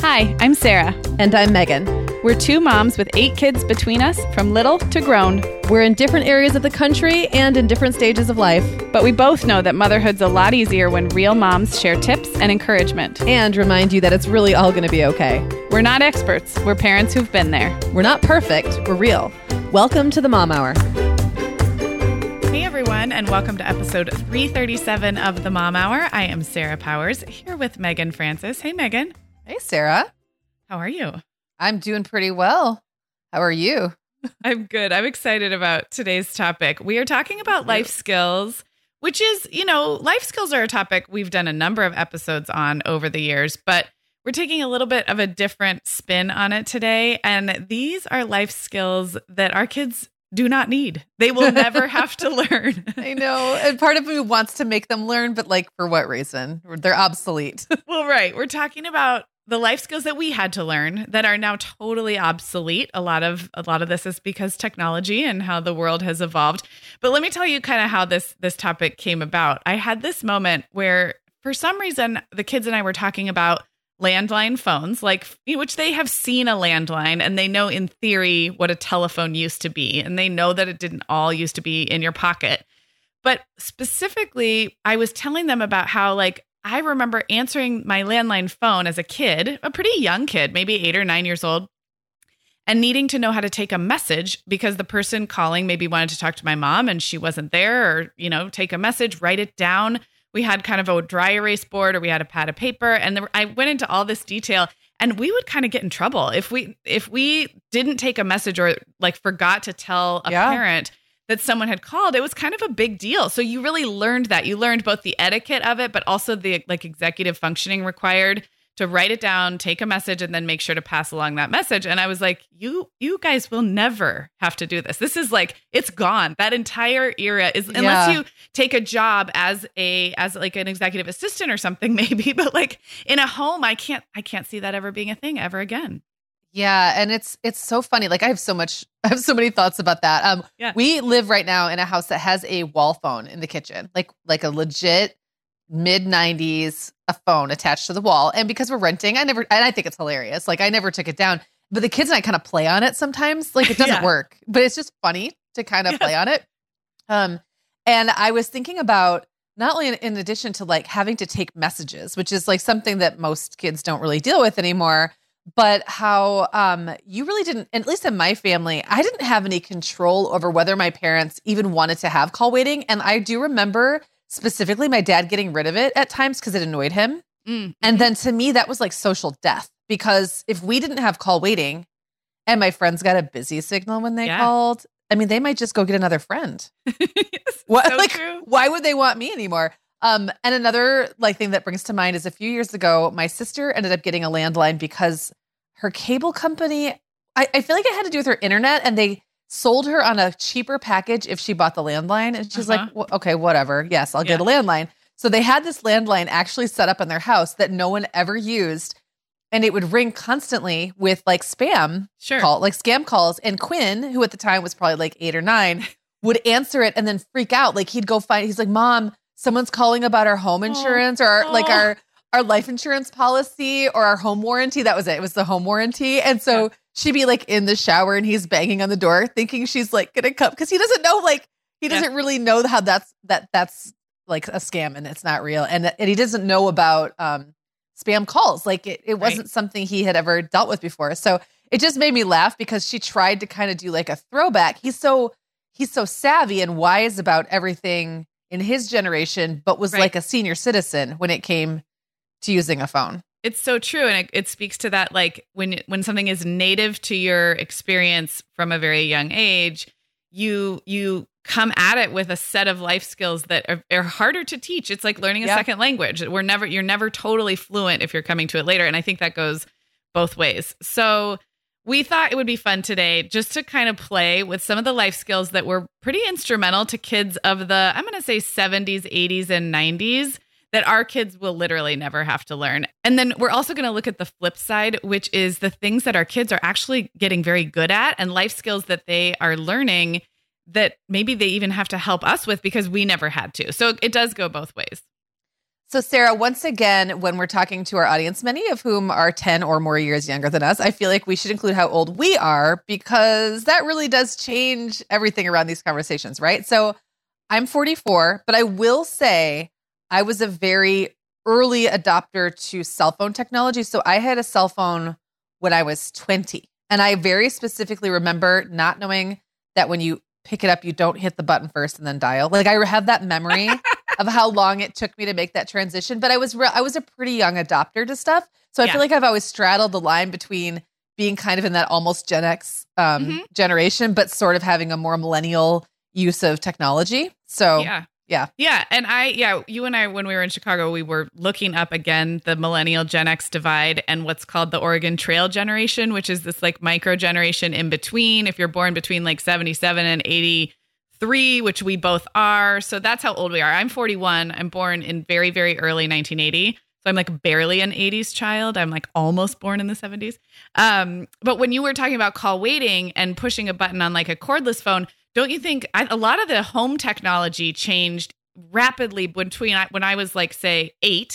Hi, I'm Sarah. And I'm Megan. We're two moms with 8 kids between us, from little to grown. We're in different areas of the country and in different stages of life. But we both know that motherhood's a lot easier when real moms share tips and encouragement. And remind you that it's really all going to be okay. We're not experts. We're parents who've been there. We're not perfect. We're real. Welcome to the Mom Hour. Hey everyone, and welcome to episode 337 of the Mom Hour. I am Sarah Powers, here with Megan Francis. Hey Megan. Hey Sarah. How are you? I'm doing pretty well. How are you? I'm good. I'm excited about today's topic. We are talking about life skills, which is, life skills are a topic we've done a number of episodes on over the years, but we're taking a little bit of a different spin on it today. And these are life skills that our kids do not need. They will never have to learn. I know. And part of me wants to make them learn, but for what reason? They're obsolete. Well, right. We're talking about the life skills that we had to learn that are now totally obsolete. A lot of this is because technology and how the world has evolved. But let me tell you kind of how this topic came about. I had this moment where, for some reason, the kids and I were talking about landline phones, which they have seen a landline and they know in theory what a telephone used to be. And they know that it didn't all used to be in your pocket. But specifically, I was telling them about how, I remember answering my landline phone as a kid, a pretty young kid, maybe 8 or 9 years old, and needing to know how to take a message because the person calling maybe wanted to talk to my mom and she wasn't there, or, take a message, write it down. We had kind of a dry erase board, or we had a pad of paper. And I went into all this detail, and we would kind of get in trouble if we didn't take a message or forgot to tell a parent that someone had called. It was kind of a big deal. So you really learned that. You learned both the etiquette of it, but also the executive functioning required to write it down, take a message, and then make sure to pass along that message. And I was like, you guys will never have to do this. This is it's gone. That entire era is, unless you take a job as an executive assistant or something, maybe, but in a home, I can't see that ever being a thing ever again. Yeah. And it's so funny. I have so many thoughts about that. We live right now in a house that has a wall phone in the kitchen, like a legit mid-90s, a phone attached to the wall. And because we're renting, I think it's hilarious. I never took it down, but the kids and I kind of play on it sometimes. It doesn't work, but it's just funny to kind of play on it. And I was thinking about not only in addition to having to take messages, which is something that most kids don't really deal with anymore, but how you really didn't, at least in my family, I didn't have any control over whether my parents even wanted to have call waiting. And I do remember specifically my dad getting rid of it at times because it annoyed him. Mm-hmm. And then to me, that was social death, because if we didn't have call waiting and my friends got a busy signal when they called, they might just go get another friend. What, so true. Why would they want me anymore? And another thing that brings to mind is a few years ago, my sister ended up getting a landline because her cable company, I feel like it had to do with her internet, and they sold her on a cheaper package if she bought the landline. And she's like, well, okay, whatever. Yes, I'll get a landline. So they had this landline actually set up in their house that no one ever used. And it would ring constantly with spam call, scam calls. And Quinn, who at the time was probably 8 or 9, would answer it and then freak out. He'd go find, he's like, Mom, someone's calling about our home insurance or our life insurance policy or our home warranty. That was it. It was the home warranty. And so she'd be in the shower and he's banging on the door thinking she's going to come, because he doesn't know, he doesn't really know how that's a scam and it's not real. And he doesn't know about spam calls. It wasn't something he had ever dealt with before. So it just made me laugh because she tried to kind of do a throwback. He's so savvy and wise about everything in his generation, but was a senior citizen when it came to using a phone. It's so true. And it speaks to that, when something is native to your experience from a very young age, you come at it with a set of life skills that are harder to teach. It's like learning a second language. You're never totally fluent if you're coming to it later. And I think that goes both ways. So we thought it would be fun today just to kind of play with some of the life skills that were pretty instrumental to kids of the, I'm going to say 70s, 80s, and 90s that our kids will literally never have to learn. And then we're also going to look at the flip side, which is the things that our kids are actually getting very good at and life skills that they are learning that maybe they even have to help us with because we never had to. So it does go both ways. So, Sarah, once again, when we're talking to our audience, many of whom are 10 or more years younger than us, I feel like we should include how old we are because that really does change everything around these conversations, right? So I'm 44, but I will say I was a very early adopter to cell phone technology. So I had a cell phone when I was 20. And I very specifically remember not knowing that when you pick it up, you don't hit the button first and then dial. Like I have that memory of how long it took me to make that transition. But I was a pretty young adopter to stuff. So I feel like I've always straddled the line between being kind of in that almost Gen X generation, but sort of having a more millennial use of technology. So yeah. And you and I, when we were in Chicago, we were looking up again the millennial Gen X divide and what's called the Oregon Trail generation, which is this like micro generation in between. If you're born between like 77 and 83, which we both are. So that's how old we are. I'm 41. I'm born in very, very early 1980. So I'm like barely an 80s child. I'm like almost born in the 70s. But when you were talking about call waiting and pushing a button on like a cordless phone, don't you think a lot of the home technology changed rapidly between when I was like, say,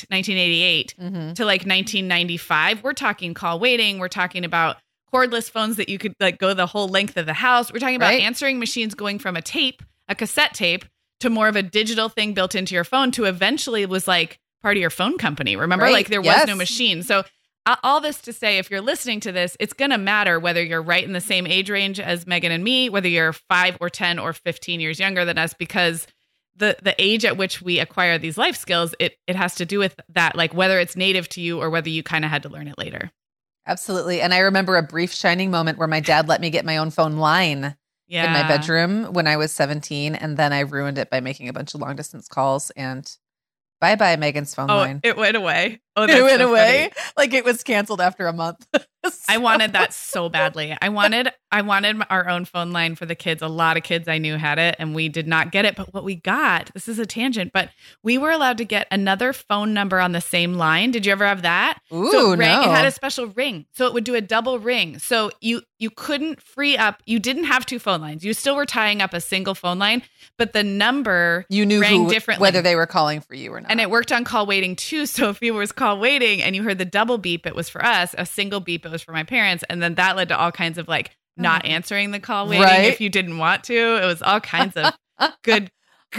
1988 to like 1995? We're talking call waiting. We're talking about cordless phones that you could like go the whole length of the house. We're talking about answering machines going from a cassette tape, to more of a digital thing built into your phone to eventually was like part of your phone company. Remember, like there was no machine. So all this to say, if you're listening to this, it's going to matter whether you're right in the same age range as Megan and me, whether you're 5 or 10 or 15 years younger than us, because the age at which we acquire these life skills, it has to do with that, like whether it's native to you or whether you kind of had to learn it later. Absolutely. And I remember a brief shining moment where my dad let me get my own phone line in my bedroom when I was 17. And then I ruined it by making a bunch of long distance calls and bye-bye Megan's phone line. It went away. It went away. Like it was canceled after a month. I wanted that so badly. I wanted our own phone line for the kids. A lot of kids I knew had it and we did not get it. But what we got, this is a tangent, but we were allowed to get another phone number on the same line. Did you ever have that? Ooh, so no. It had a special ring. So it would do a double ring. So you couldn't free up. You didn't have two phone lines. You still were tying up a single phone line, but the number you knew rang differently. Whether they were calling for you or not. And it worked on call waiting too. So if you was call waiting and you heard the double beep, it was for us. A single beep, it was for my parents. And then that led to all kinds of like not answering the call waiting if you didn't want to. It was all kinds of good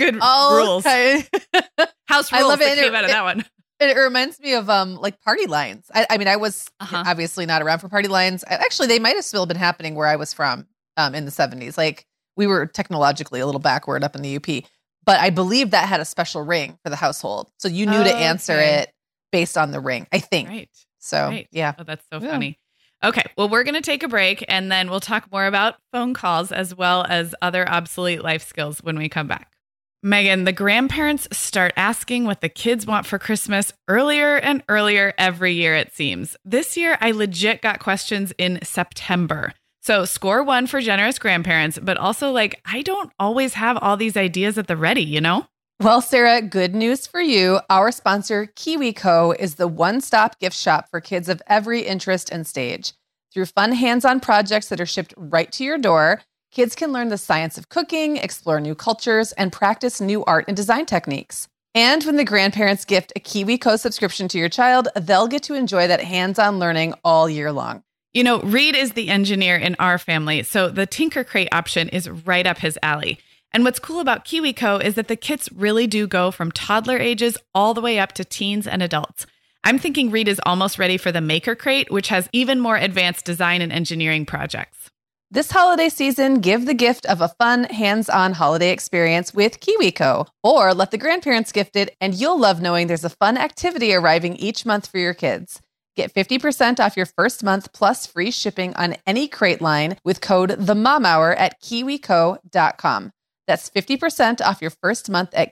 rules. House rules I love that came out of that one. It reminds me of like party lines. I mean, I was obviously not around for party lines. Actually, they might have still been happening where I was from in the 70s. Like we were technologically a little backward up in the UP. But I believe that had a special ring for the household. So you knew to answer it based on the ring, I think. Right. So, yeah. Oh, that's so funny. Okay. Well, we're going to take a break and then we'll talk more about phone calls as well as other obsolete life skills when we come back. Megan, the grandparents start asking what the kids want for Christmas earlier and earlier every year, it seems. This year, I legit got questions in September. So score one for generous grandparents, but also like, I don't always have all these ideas at the ready, you know? Well, Sarah, good news for you. Our sponsor, KiwiCo, is the one-stop gift shop for kids of every interest and stage. Through fun hands-on projects that are shipped right to your door, kids can learn the science of cooking, explore new cultures, and practice new art and design techniques. And when the grandparents gift a KiwiCo subscription to your child, they'll get to enjoy that hands-on learning all year long. You know, Reed is the engineer in our family, so the Tinker Crate option is right up his alley. And what's cool about KiwiCo is that the kits really do go from toddler ages all the way up to teens and adults. I'm thinking Reed is almost ready for the Maker Crate, which has even more advanced design and engineering projects. This holiday season, give the gift of a fun, hands-on holiday experience with KiwiCo. Or let the grandparents gift it, and you'll love knowing there's a fun activity arriving each month for your kids. Get 50% off your first month plus free shipping on any crate line with code TheMomHour at KiwiCo.com. That's 50% off your first month at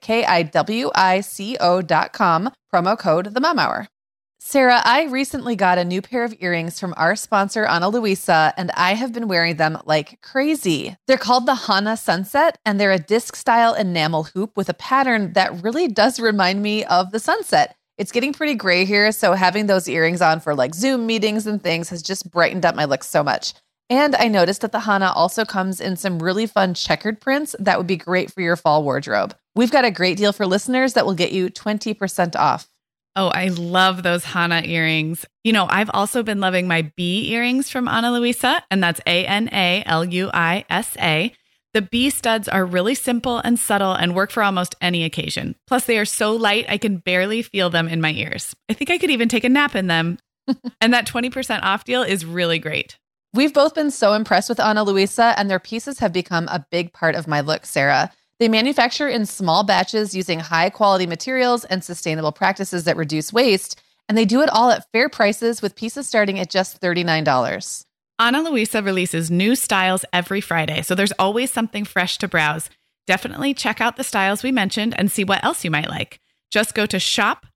KiwiCo.com, promo code TheMomHour. Sarah, I recently got a new pair of earrings from our sponsor, Ana Luisa, and I have been wearing them like crazy. They're called the Hana Sunset, and they're a disc-style enamel hoop with a pattern that really does remind me of the sunset. It's getting pretty gray here, so having those earrings on for like Zoom meetings and things has just brightened up my look so much. And I noticed that the Hana also comes in some really fun checkered prints that would be great for your fall wardrobe. We've got a great deal for listeners that will get you 20% off. Oh, I love those Hana earrings. You know, I've also been loving my B earrings from Ana Luisa, and that's Analuisa. The B studs are really simple and subtle and work for almost any occasion. Plus, they are so light, I can barely feel them in my ears. I think I could even take a nap in them. And that 20% off deal is really great. We've both been so impressed with Ana Luisa, and their pieces have become a big part of my look, Sarah. They manufacture in small batches using high-quality materials and sustainable practices that reduce waste, and they do it all at fair prices with pieces starting at just $39. Ana Luisa releases new styles every Friday, so there's always something fresh to browse. Definitely check out the styles we mentioned and see what else you might like. Just go to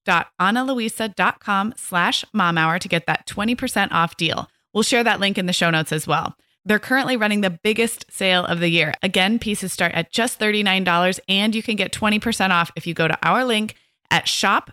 shop.analuisa.com/momhour to get that 20% off deal. We'll share that link in the show notes as well. They're currently running the biggest sale of the year. Again, pieces start at just $39, and you can get 20% off if you go to our link at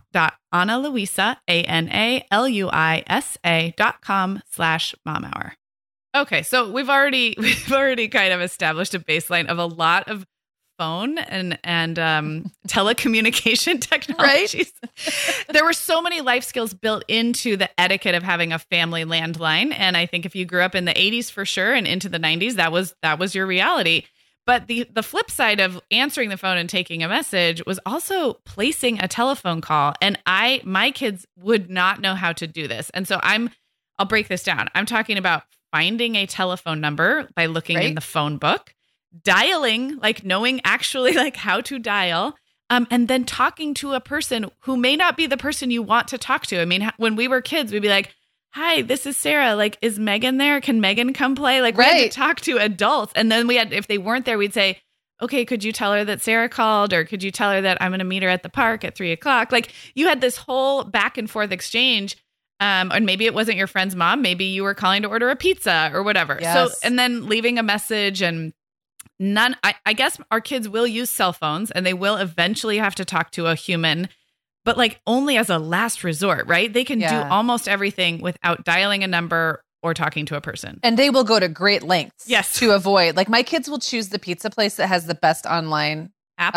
shop.analuisa.com/momhour. Okay, so we've already kind of established a baseline of a lot of phone and telecommunication technologies. Right? There were so many life skills built into the etiquette of having a family landline, and I think if you grew up in the 80s for sure and into the 90s, that was your reality. But the flip side of answering the phone and taking a message was also placing a telephone call, and my kids would not know how to do this. And so I'll break this down. I'm talking about finding a telephone number by looking in the phone book, dialing, like knowing actually like how to dial, and then talking to a person who may not be the person you want to talk to. I mean, when we were kids, we'd be like, "Hi, this is Sarah. Like, is Megan there? Can Megan come play?" Like, we had to talk to adults. And then if they weren't there, we'd say, "Okay, could you tell her that Sarah called? Or could you tell her that I'm going to meet her at the park at 3:00? Like, you had this whole back and forth exchange. And maybe it wasn't your friend's mom. Maybe you were calling to order a pizza or whatever. Yes. So, and then leaving a message, and I guess our kids will use cell phones and they will eventually have to talk to a human, but like only as a last resort, right? They can do almost everything without dialing a number or talking to a person. And they will go to great lengths to avoid, like my kids will choose the pizza place that has the best online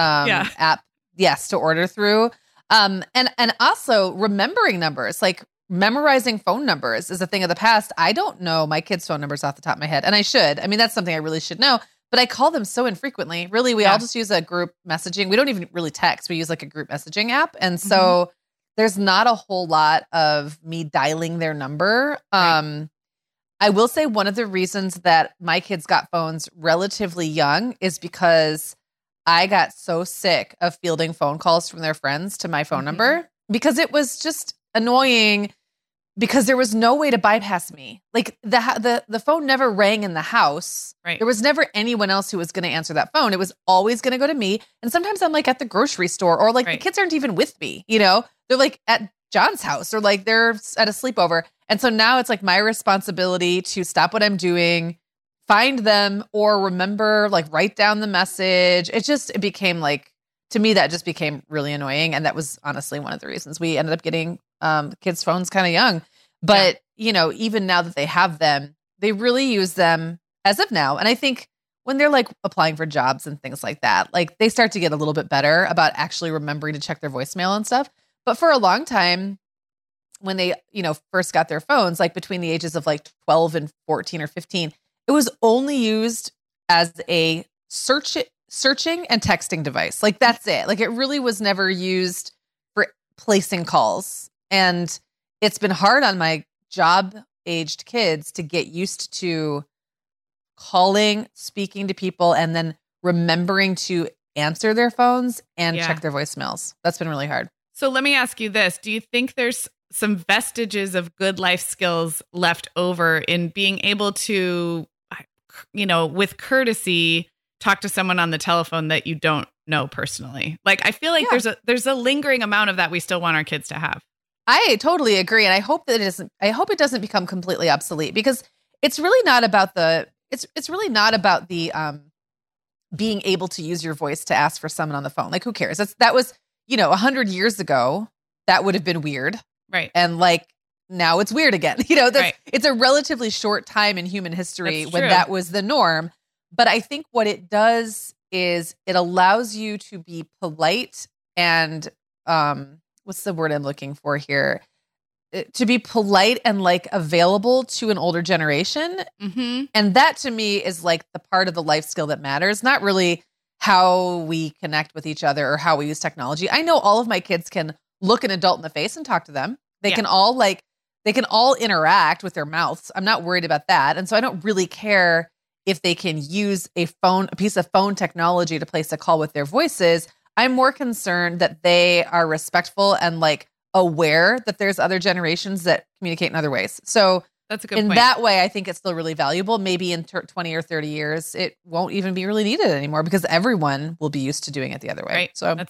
app. Yes. To order through. And also remembering numbers, like memorizing phone numbers is a thing of the past. I don't know my kids' phone numbers off the top of my head. And I should. I mean, that's something I really should know. But I call them so infrequently. Really, we all just use a group messaging. We don't even really text. We use like a group messaging app. And so there's not a whole lot of me dialing their number. Right. I will say one of the reasons that my kids got phones relatively young is because I got so sick of fielding phone calls from their friends to my phone number, because it was just annoying. Because there was no way to bypass me. Like the phone never rang in the house. Right. There was never anyone else who was going to answer that phone. It was always going to go to me. And sometimes I'm like at the grocery store, or like the kids aren't even with me. You know, they're like at John's house, or like they're at a sleepover. And so now it's like my responsibility to stop what I'm doing, find them, or remember, like write down the message. It became like, to me, that just became really annoying. And that was honestly one of the reasons we ended up getting kids' phones kind of young. But, you know, even now that they have them, they really use them as of now. And I think when they're like applying for jobs and things like that, like they start to get a little bit better about actually remembering to check their voicemail and stuff. But for a long time, when they, you know, first got their phones, like between the ages of like 12 and 14 or 15, it was only used as a searching and texting device. Like that's it. Like it really was never used for placing calls. And it's been hard on my job-aged kids to get used to calling, speaking to people, and then remembering to answer their phones and check their voicemails. That's been really hard. So let me ask you this. Do you think there's some vestiges of good life skills left over in being able to, you know, with courtesy, talk to someone on the telephone that you don't know personally? Like, I feel like there's a lingering amount of that we still want our kids to have. I totally agree. And I hope that it doesn't become completely obsolete, because it's really not about the being able to use your voice to ask for someone on the phone. Like, who cares? That was, you know, 100 years ago, that would have been weird. Right. And like, now it's weird again. You know, it's a relatively short time in human history when that was the norm. But I think what it does is it allows you to be polite and what's the word I'm looking for here? To be polite and like available to an older generation. Mm-hmm. And that to me is like the part of the life skill that matters, not really how we connect with each other or how we use technology. I know all of my kids can look an adult in the face and talk to them. They can all interact with their mouths. I'm not worried about that. And so I don't really care if they can use a piece of phone technology to place a call with their voices. I'm more concerned that they are respectful and like aware that there's other generations that communicate in other ways. So that's a good point. In that way, I think it's still really valuable. Maybe in 20 or 30 years, it won't even be really needed anymore because everyone will be used to doing it the other way. Right. So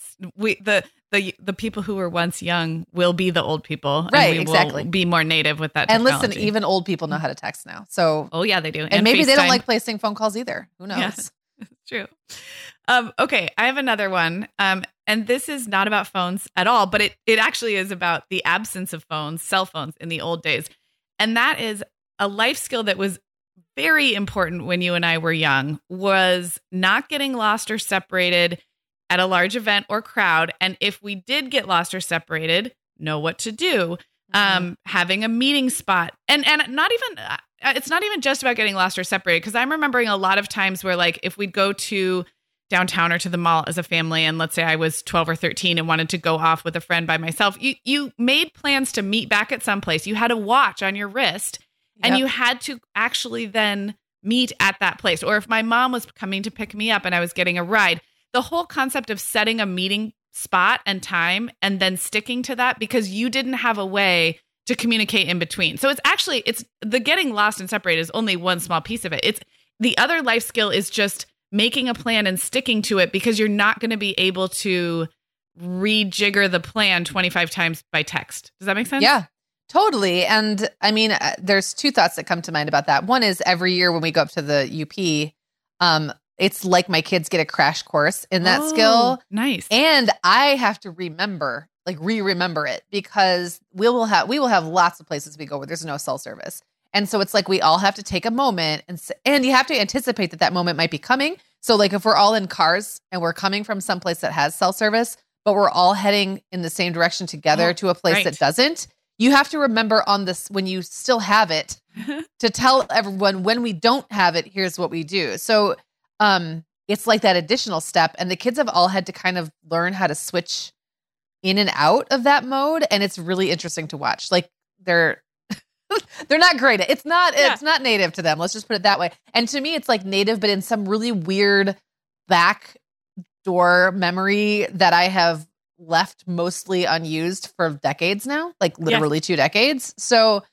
the people who were once young will be the old people. Right. And we exactly. will be more native with that And technology. listen, even old people know how to text now. So oh yeah, they do. And maybe they don't FaceTime. like placing phone calls either. Who knows? Yeah, it's true. Okay, I have another one. And this is not about phones at all, but it actually is about the absence of phones, cell phones in the old days. And that is a life skill that was very important when you and I were young, was not getting lost or separated at a large event or crowd. And if we did get lost or separated, know what to do. Having a meeting spot and not even, it's not even just about getting lost or separated. Cause I'm remembering a lot of times where like, if we'd go to downtown or to the mall as a family, and let's say I was 12 or 13 and wanted to go off with a friend by myself, you made plans to meet back at some place. You had a watch on your wrist and you had to actually then meet at that place. Or if my mom was coming to pick me up and I was getting a ride, the whole concept of setting a meeting spot and time and then sticking to that because you didn't have a way to communicate in between. So it's the getting lost and separated is only one small piece of it. It's the other life skill is just making a plan and sticking to it because you're not going to be able to rejigger the plan 25 times by text. Does that make sense? Yeah, totally. And I mean, there's two thoughts that come to mind about that. One is every year when we go up to the UP, it's like my kids get a crash course in that skill. Nice. And I have to remember it because we will have lots of places we go where there's no cell service. And so it's like we all have to take a moment and you have to anticipate that moment might be coming. So like if we're all in cars and we're coming from someplace that has cell service, but we're all heading in the same direction together to a place that doesn't, you have to remember on this when you still have it to tell everyone when we don't have it, here's what we do. So it's like that additional step. And the kids have all had to kind of learn how to switch in and out of that mode. And it's really interesting to watch. Like they're not great. It's not native to them. Let's just put it that way. And to me, it's like native, but in some really weird backdoor memory that I have left mostly unused for decades now, like literally 2 decades. So,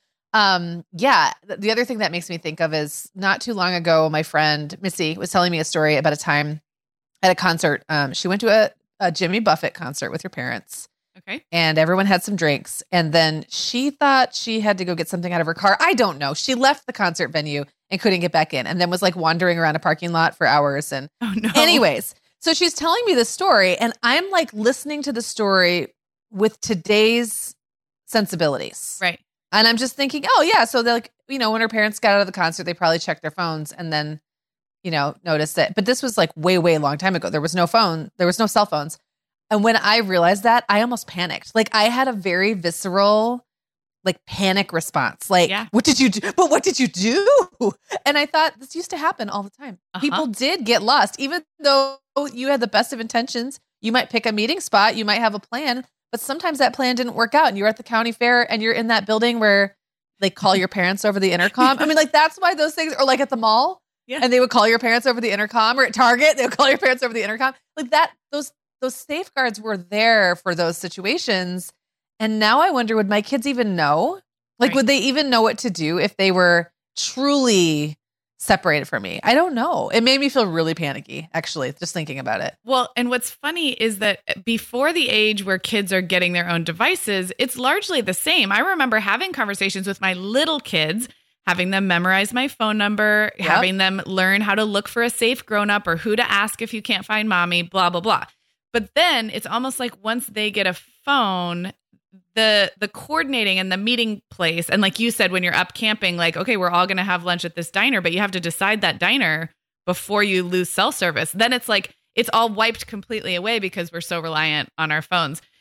the other thing that makes me think of is not too long ago, my friend Missy was telling me a story about a time at a concert. She went to a Jimmy Buffett concert with her parents. Okay. And everyone had some drinks. And then she thought she had to go get something out of her car. I don't know. She left the concert venue and couldn't get back in and then was like wandering around a parking lot for hours. And anyways, so she's telling me this story and I'm like listening to the story with today's sensibilities. Right. And I'm just thinking, oh yeah. So they're like, when her parents got out of the concert, they probably checked their phones and then, noticed it. But this was like way, way long time ago. There was no phone. There was no cell phones. And when I realized that, I almost panicked. Like I had a very visceral, like panic response. Like, what did you do? But what did you do? And I thought this used to happen all the time. People did get lost, even though you had the best of intentions. You might pick a meeting spot. You might have a plan, but sometimes that plan didn't work out. And you're at the county fair and you're in that building where they call your parents over the intercom. I mean, like that's why those things are like at the mall. Yeah. And they would call your parents over the intercom, or at Target, they would call your parents over the intercom. Like that, those safeguards were there for those situations. And now I wonder, would my kids even know? Like, would they even know what to do if they were truly separated from me? I don't know. It made me feel really panicky, actually, just thinking about it. Well, and what's funny is that before the age where kids are getting their own devices, it's largely the same. I remember having conversations with my little kids, having them memorize my phone number, having them learn how to look for a safe grown-up or who to ask if you can't find mommy, blah, blah, blah. But then it's almost like once they get a phone, the coordinating and the meeting place, and like you said, when you're up camping, like, okay, we're all going to have lunch at this diner, but you have to decide that diner before you lose cell service. Then it's like, it's all wiped completely away because we're so reliant on our phones.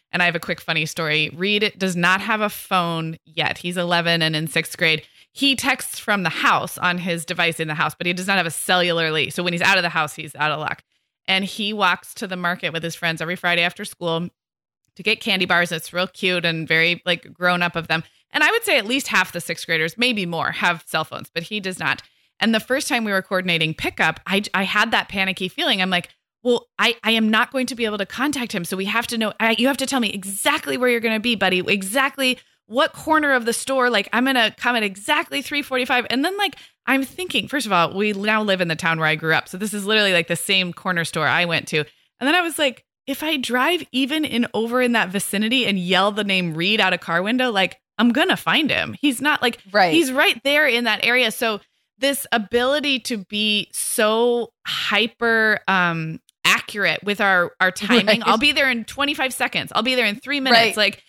And I have a quick funny story. Reed does not have a phone yet. He's 11 and in 6th grade. He texts from the house on his device in the house, but he does not have a cellularly. So when he's out of the house, he's out of luck. And he walks to the market with his friends every Friday after school to get candy bars. It's real cute and very like grown up of them. And I would say at least half the 6th graders, maybe more, have cell phones, but he does not. And the first time we were coordinating pickup, I had that panicky feeling. I'm like, well, I am not going to be able to contact him. So we have to know, you have to tell me exactly where you're going to be, buddy, exactly what corner of the store. Like, I'm going to come at exactly 3:45. And then like, I'm thinking, first of all, we now live in the town where I grew up. So this is literally like the same corner store I went to. And then I was like, if I drive even over in that vicinity and yell the name Reed out a car window, like I'm going to find him. He's not like, he's right there in that area. So this ability to be so hyper accurate with our timing. Right. I'll be there in 25 seconds. I'll be there in 3 minutes. Right. Like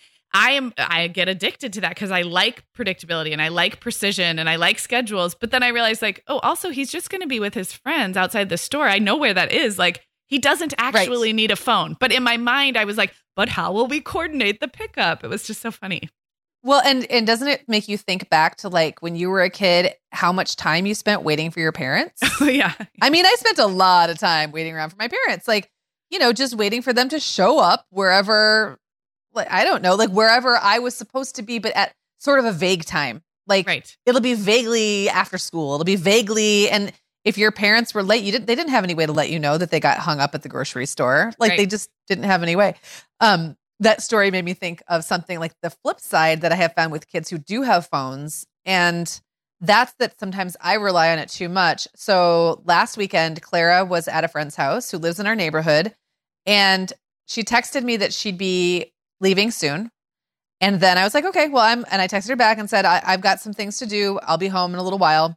I get addicted to that because I like predictability and I like precision and I like schedules. But then I realized like, oh, also he's just going to be with his friends outside the store. I know where that is. Like he doesn't actually need a phone. But in my mind, I was like, but how will we coordinate the pickup? It was just so funny. Well, and doesn't it make you think back to like when you were a kid, how much time you spent waiting for your parents? Yeah. I mean, I spent a lot of time waiting around for my parents, like, you know, just waiting for them to show up wherever, like, I don't know, like wherever I was supposed to be, but at sort of a vague time. Like it'll be vaguely after school. It'll be vaguely. And if your parents were late, they didn't have any way to let you know that they got hung up at the grocery store. Like they just didn't have any way. That story made me think of something like the flip side that I have found with kids who do have phones. And that's that sometimes I rely on it too much. So last weekend, Clara was at a friend's house who lives in our neighborhood. And she texted me that she'd be leaving soon. And then I was like, okay, well, and I texted her back and said, I've got some things to do. I'll be home in a little while.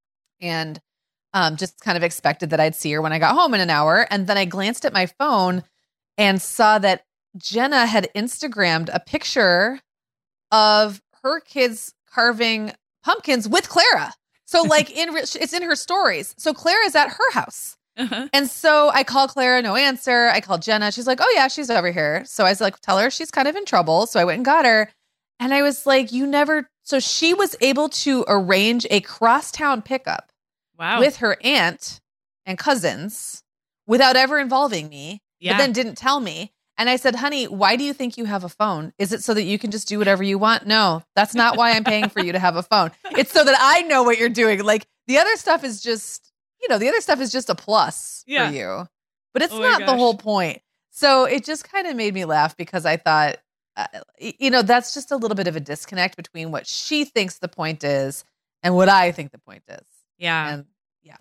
And just kind of expected that I'd see her when I got home in an hour. And then I glanced at my phone and saw that Jenna had Instagrammed a picture of her kids carving pumpkins with Clara. So like it's in her stories. So Clara's at her house. Uh-huh. And so I call Clara, no answer. I called Jenna. She's like, oh yeah, she's over here. So I was like, tell her she's kind of in trouble. So I went and got her. And I was like, so she was able to arrange a crosstown pickup with her aunt and cousins without ever involving me, but then didn't tell me. And I said, honey, why do you think you have a phone? Is it so that you can just do whatever you want? No, that's not why I'm paying for you to have a phone. It's so that I know what you're doing. Like the other stuff is just, a plus for you, but it's not the whole point. So it just kind of made me laugh because I thought, that's just a little bit of a disconnect between what she thinks the point is and what I think the point is. Yeah. And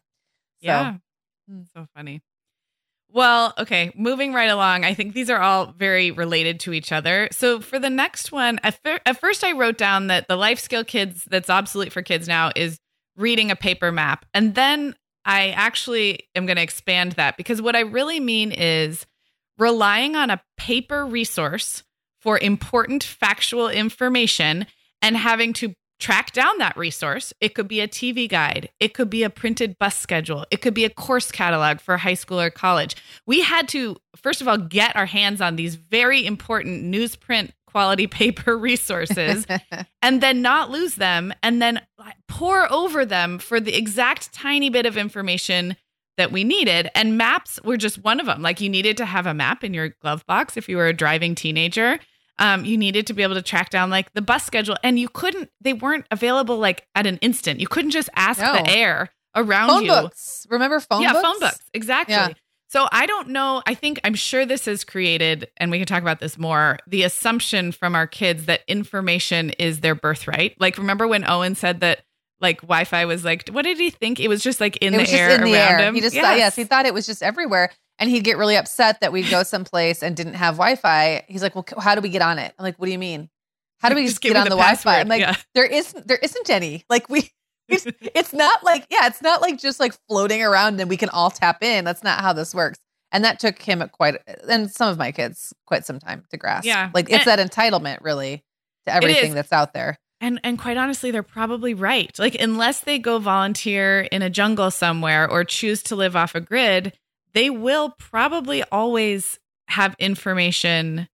so funny. Well, okay, moving right along. I think these are all very related to each other. So for the next one, at first I wrote down that the life skill kids that's obsolete for kids now is reading a paper map. And then I actually am going to expand that because what I really mean is relying on a paper resource for important factual information and having to track down that resource. It could be a TV guide. It could be a printed bus schedule. It could be a course catalog for high school or college. We had to, first of all, get our hands on these very important newsprint quality paper resources and then not lose them and then pour over them for the exact tiny bit of information that we needed. And maps were just one of them. Like you needed to have a map in your glove box if you were a driving teenager. You needed to be able to track down like the bus schedule and they weren't available like at an instant. You couldn't just ask the air around phone you. Books. Remember phone books? Yeah, phone books. Exactly. Yeah. So I don't know. I'm sure this has created, and we can talk about this more, the assumption from our kids that information is their birthright. Like, remember when Owen said that like Wi-Fi was like, what did he think? It was just like in the air around him. He just thought, he thought it was just everywhere. And he'd get really upset that we'd go someplace and didn't have Wi-Fi. He's like, well, how do we get on it? I'm like, what do you mean? How do we just get on the Wi-Fi? I'm like, there isn't any. Like it's not like just like floating around and we can all tap in. That's not how this works. And that took him and some of my kids quite some time to grasp. Yeah. Like it's that entitlement really to everything that's out there. And quite honestly, they're probably right. Like unless they go volunteer in a jungle somewhere or choose to live off a grid, they will probably always have information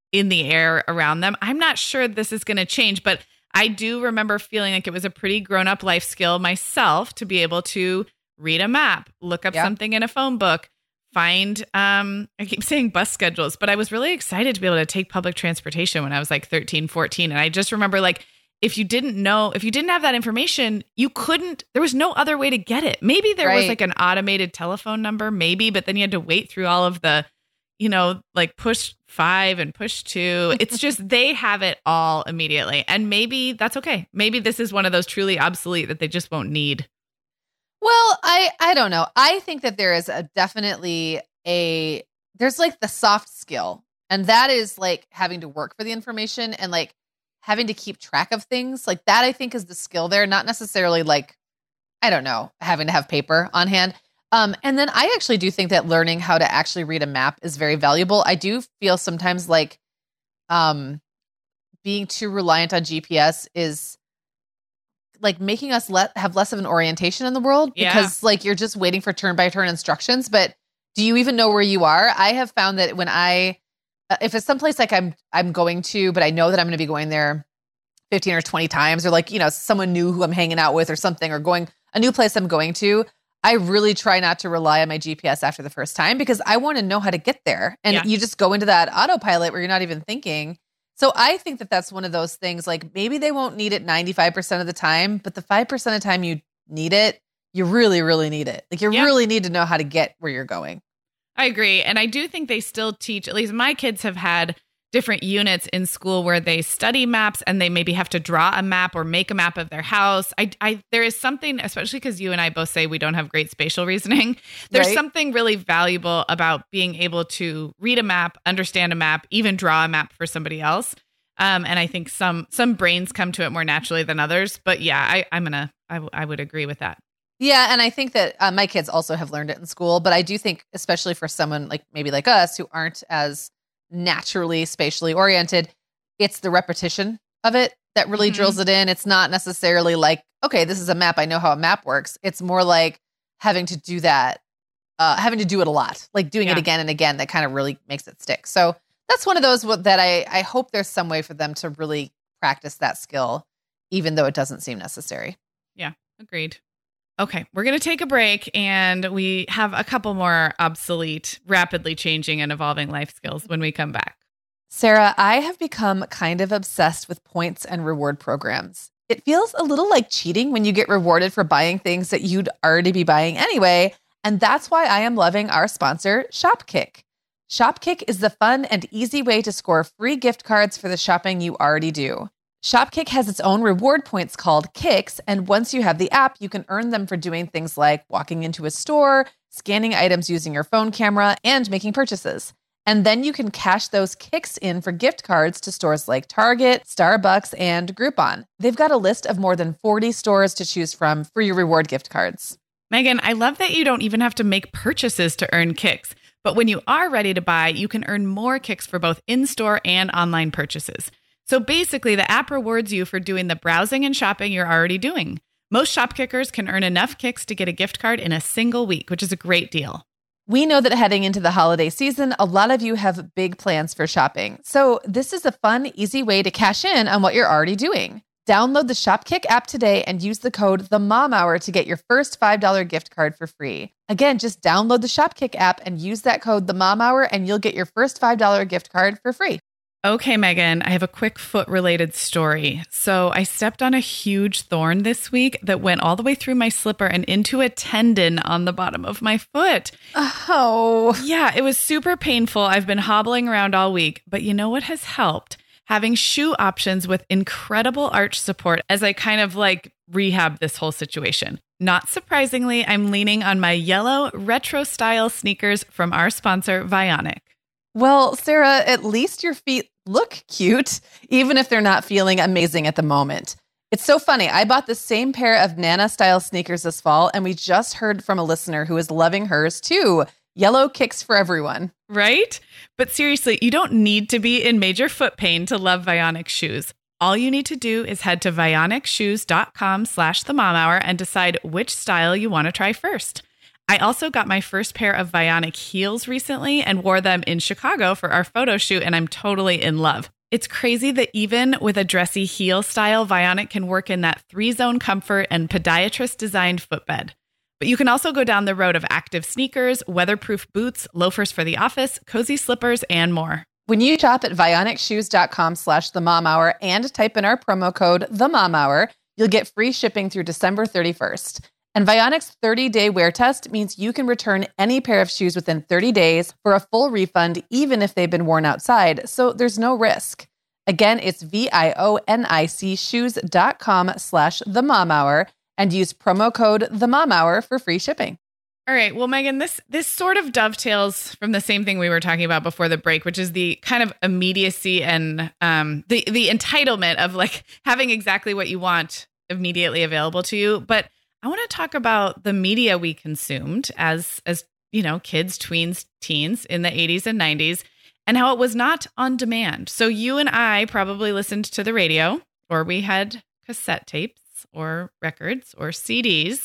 in the air around them. I'm not sure this is going to change, but I do remember feeling like it was a pretty grown-up life skill myself to be able to read a map, look up something in a phone book, find, I keep saying bus schedules, but I was really excited to be able to take public transportation when I was like 13, 14. And I just remember like, if you didn't have that information, there was no other way to get it. Maybe there was like an automated telephone number, maybe, but then you had to wait through all of the, like push 5 and push 2. It's just, they have it all immediately. And maybe that's okay. Maybe this is one of those truly obsolete that they just won't need. Well, I don't know. I think that there is there's like the soft skill, and that is like having to work for the information and like having to keep track of things. Like that, I think, is the skill there, not necessarily like, I don't know, having to have paper on hand. And then I actually do think that learning how to actually read a map is very valuable. I do feel sometimes like being too reliant on GPS is like making us have less of an orientation in the world, because like you're just waiting for turn by turn instructions. But do you even know where you are? I have found that when if it's someplace like I'm going to, but I know that I'm going to be going there 15 or 20 times, or like, someone new who I'm hanging out with or something, or going a new place I'm going to, I really try not to rely on my GPS after the first time, because I want to know how to get there. And you just go into that autopilot where you're not even thinking. So I think that that's one of those things, like maybe they won't need it 95% of the time, but the 5% of the time you need it, you really, really need it. Like you really need to know how to get where you're going. I agree. And I do think they still teach, at least my kids have had different units in school where they study maps and they maybe have to draw a map or make a map of their house. There is something, especially because you and I both say we don't have great spatial reasoning. There's something really valuable about being able to read a map, understand a map, even draw a map for somebody else. And I think some brains come to it more naturally than others. But yeah, I would agree with that. Yeah. And I think that my kids also have learned it in school, but I do think, especially for someone like maybe like us who aren't as naturally spatially oriented, it's the repetition of it that really drills it in. It's not necessarily like, okay, this is a map, I know how a map works. It's more like having to do that, having to do it a lot, like doing it again and again, that kind of really makes it stick. So that's one of those that I hope there's some way for them to really practice that skill, even though it doesn't seem necessary. Yeah, agreed. Okay, we're going to take a break, and we have a couple more obsolete, rapidly changing and evolving life skills when we come back. Sarah, I have become kind of obsessed with points and reward programs. It feels a little like cheating when you get rewarded for buying things that you'd already be buying anyway, and that's why I am loving our sponsor, Shopkick. Shopkick is the fun and easy way to score free gift cards for the shopping you already do. Shopkick has its own reward points called Kicks, and once you have the app, you can earn them for doing things like walking into a store, scanning items using your phone camera, and making purchases. And then you can cash those Kicks in for gift cards to stores like Target, Starbucks, and Groupon. They've got a list of more than 40 stores to choose from for your reward gift cards. Megan, I love that you don't even have to make purchases to earn Kicks. But when you are ready to buy, you can earn more Kicks for both in-store and online purchases. So basically, the app rewards you for doing the browsing and shopping you're already doing. Most Shopkickers can earn enough Kicks to get a gift card in a single week, which is a great deal. We know that heading into the holiday season, a lot of you have big plans for shopping. So this is a fun, easy way to cash in on what you're already doing. Download the Shopkick app today and use the code TheMomHour to get your first $5 gift card for free. Again, just download the Shopkick app and use that code TheMomHour and you'll get your first $5 gift card for free. Okay, Megan, I have a quick foot-related story. So I stepped on a huge thorn this week that went all the way through my slipper and into a tendon on the bottom of my foot. Oh. Yeah, it was super painful. I've been hobbling around all week, but you know what has helped? Having shoe options with incredible arch support as I kind of like rehab this whole situation. Not surprisingly, I'm leaning on my yellow retro style sneakers from our sponsor, Vionic. Well, Sarah, at least your feet look cute, even if they're not feeling amazing at the moment. It's so funny. I bought the same pair of Nana-style sneakers this fall, and we just heard from a listener who is loving hers too. Yellow Kicks for everyone. Right? But seriously, you don't need to be in major foot pain to love Vionic shoes. All you need to do is head to vionicshoes.com/themomhour and decide which style you want to try first. I also got my first pair of Vionic heels recently and wore them in Chicago for our photo shoot, and I'm totally in love. It's crazy that even with a dressy heel style, Vionic can work in that 3-zone comfort and podiatrist-designed footbed. But you can also go down the road of active sneakers, weatherproof boots, loafers for the office, cozy slippers, and more. When you shop at VionicShoes.com/TheMomHour and type in our promo code TheMomHour, you'll get free shipping through December 31st. And Vionic's 30-day wear test means you can return any pair of shoes within 30 days for a full refund, even if they've been worn outside, so there's no risk. Again, it's VIONIC shoes.com/TheMomHour and use promo code TheMomHour for free shipping. All right. Well, Megan, this sort of dovetails from the same thing we were talking about before the break, which is the kind of immediacy and the entitlement of like having exactly what you want immediately available to you. But I want to talk about the media we consumed as you know, kids, tweens, teens in the 80s and 90s, and how it was not on demand. So you and I probably listened to the radio, or we had cassette tapes or records or CDs.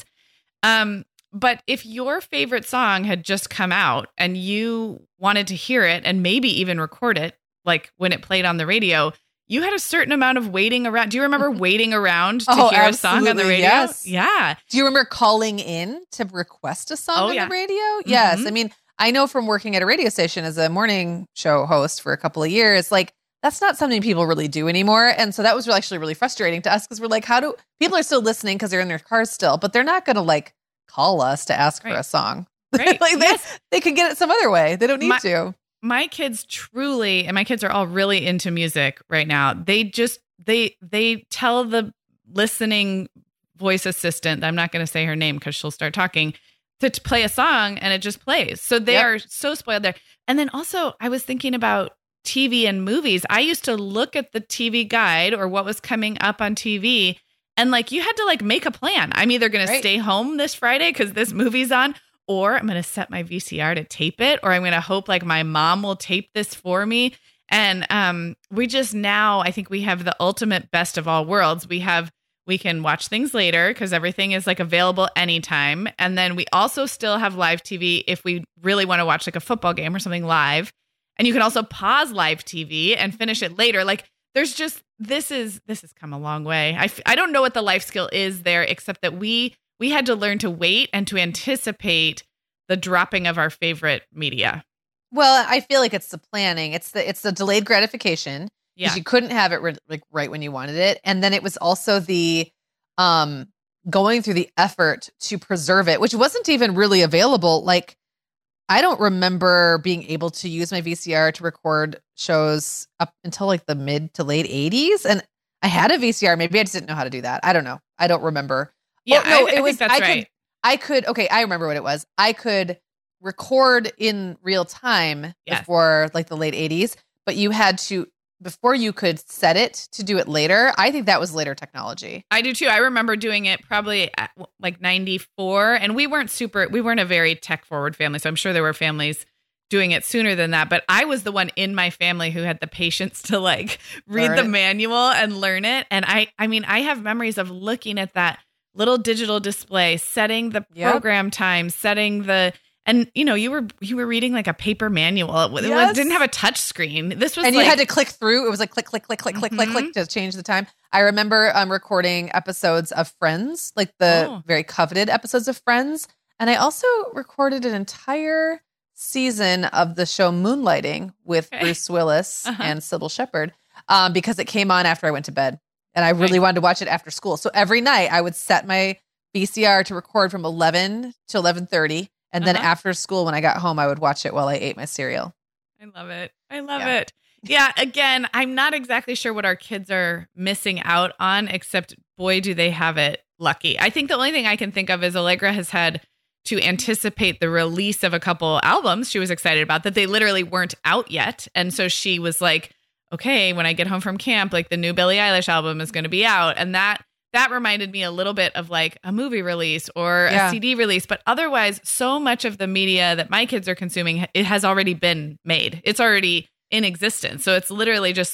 But if your favorite song had just come out and you wanted to hear it and maybe even record it, like when it played on the radio, you had a certain amount of waiting around. Do you remember waiting around to hear a song on the radio? Yes. Yeah. Do you remember calling in to request a song on the radio? Mm-hmm. Yes. I mean, I know from working at a radio station as a morning show host for a couple of years, like that's not something people really do anymore. And so that was actually really frustrating to us because we're like, people are still listening because they're in their cars still, but they're not going to like call us to ask for a song. Right. Like they can get it some other way. They don't need to. My kids truly, and my kids are all really into music right now. They tell the listening voice assistant, I'm not going to say her name because she'll start talking, to play a song and it just plays. So they are so spoiled there. And then also I was thinking about TV and movies. I used to look at the TV guide or what was coming up on TV, and like you had to like make a plan. I'm either going to stay home this Friday because this movie's on, or I'm going to set my VCR to tape it, or I'm going to hope like my mom will tape this for me. And we just now, I think we have the ultimate best of all worlds. We can watch things later because everything is like available anytime. And then we also still have live TV if we really want to watch like a football game or something live. And you can also pause live TV and finish it later. Like there's just, this has come a long way. I don't know what the life skill is there, except that we had to learn to wait and to anticipate the dropping of our favorite media. Well, I feel like it's the planning. It's the delayed gratification because you couldn't have it right when you wanted it. And then it was also the going through the effort to preserve it, which wasn't even really available. Like, I don't remember being able to use my VCR to record shows up until like the mid to late 80s. And I had a VCR. Maybe I just didn't know how to do that. I don't know. I don't remember. Yeah, no, I think that's right. I remember what it was. I could record in real time before like the late 80s, but you had to, before you could set it to do it later. I think that was later technology. I do too. I remember doing it probably at like 94, and we weren't a very tech forward family. So I'm sure there were families doing it sooner than that, but I was the one in my family who had the patience to like read the manual and learn it. And I mean, I have memories of looking at that little digital display, setting the program time, setting the, and you know, you were reading like a paper manual. It didn't have a touch screen. This was, and like, you had to click through. It was like click, click, click, click, click, click, click to change the time. I remember recording episodes of Friends, like the very coveted episodes of Friends, and I also recorded an entire season of the show Moonlighting with Bruce Willis and Sybil Shepherd because it came on after I went to bed. And I really wanted to watch it after school. So every night I would set my VCR to record from 11 to 11:30. And then after school, when I got home, I would watch it while I ate my cereal. I love it. I love it. Yeah. Again, I'm not exactly sure what our kids are missing out on, except boy, do they have it lucky. I think the only thing I can think of is Allegra has had to anticipate the release of a couple albums she was excited about that they literally weren't out yet. And so she was like, okay, when I get home from camp, like the new Billie Eilish album is going to be out. And that reminded me a little bit of like a movie release or a CD release. But otherwise, so much of the media that my kids are consuming, it has already been made. It's already in existence. So it's literally just like,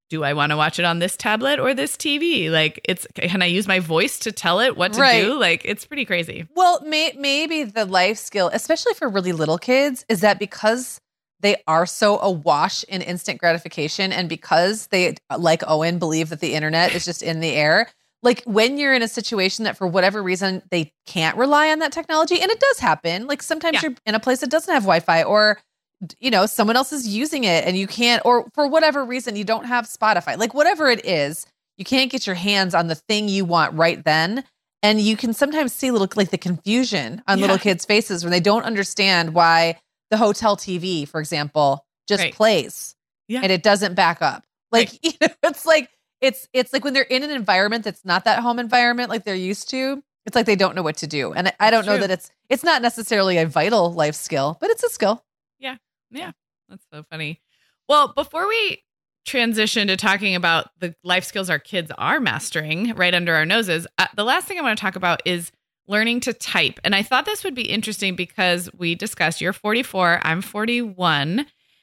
do I want to watch it on this tablet or this TV? Like, can I use my voice to tell it what to do? Like, it's pretty crazy. Well, maybe the life skill, especially for really little kids, is that because they are so awash in instant gratification and because they, like Owen, believe that the internet is just in the air. Like when you're in a situation that for whatever reason, they can't rely on that technology. And it does happen. Like sometimes you're in a place that doesn't have Wi-Fi or someone else is using it and you can't, or for whatever reason, you don't have Spotify, like whatever it is, you can't get your hands on the thing you want right then. And you can sometimes see like the confusion on little kids' faces when they don't understand why the hotel TV, for example, just plays and it doesn't back up. Like, it's like, it's like when they're in an environment that's not that home environment like they're used to, it's like they don't know what to do. And I don't know that it's not necessarily a vital life skill, but it's a skill. Yeah, that's so funny. Well, before we transition to talking about the life skills our kids are mastering right under our noses, the last thing I want to talk about is learning to type. And I thought this would be interesting because we discussed you're 44, I'm 41.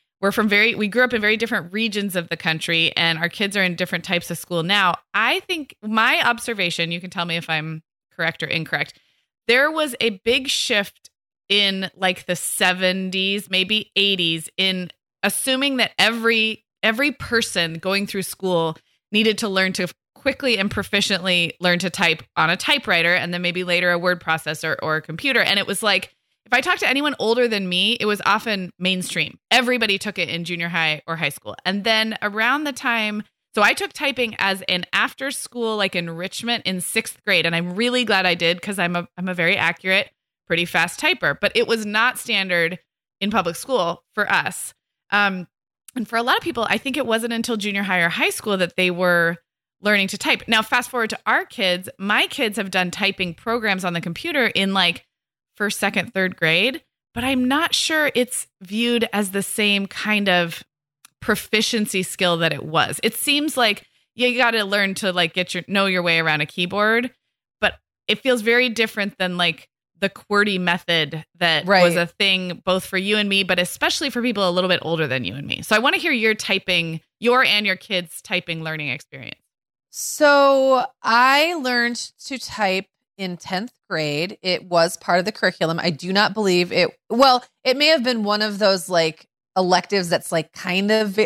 We grew up in very different regions of the country and our kids are in different types of school now. I think my observation, you can tell me if I'm correct or incorrect, there was a big shift in like the 70s, maybe 80s, in assuming that every person going through school needed to learn to quickly and proficiently learn to type on a typewriter and then maybe later a word processor or a computer. And it was like, if I talked to anyone older than me, it was often mainstream. Everybody took it in junior high or high school. And then around the time, so I took typing as an after school like enrichment in 6th grade. And I'm really glad I did because I'm a very accurate, pretty fast typer, but it was not standard in public school for us. And for a lot of people, I think it wasn't until junior high or high school that they were learning to type. Now, fast forward to our kids, my kids have done typing programs on the computer in like 1st, 2nd, 3rd grade, but I'm not sure it's viewed as the same kind of proficiency skill that it was. It seems like you got to learn to like know your way around a keyboard, but it feels very different than like the QWERTY method that was a thing both for you and me, but especially for people a little bit older than you and me. So I want to hear your and your kids' typing learning experience. So I learned to type in 10th grade. It was part of the curriculum. I do not believe it may have been one of those like electives that's like kind of